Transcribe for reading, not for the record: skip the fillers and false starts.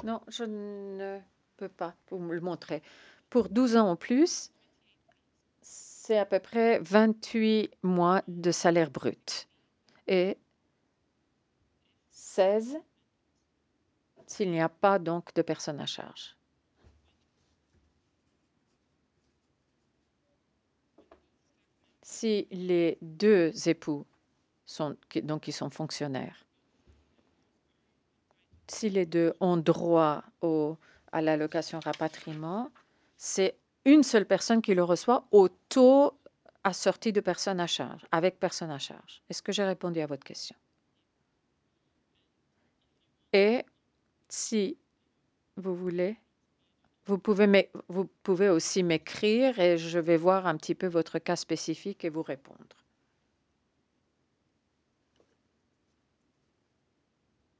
Non, je ne peux pas vous me le montrer. Pour 12 ans en plus, c'est à peu près 28 mois de salaire brut et 16 s'il n'y a pas donc de personne à charge. Si les deux époux donc ils sont fonctionnaires, si les deux ont droit à l'allocation rapatriement, c'est une seule personne qui le reçoit au taux assorti de personne à charge, avec personne à charge. Est-ce que j'ai répondu à votre question? Et si vous voulez, vous pouvez aussi m'écrire et je vais voir un petit peu votre cas spécifique et vous répondre.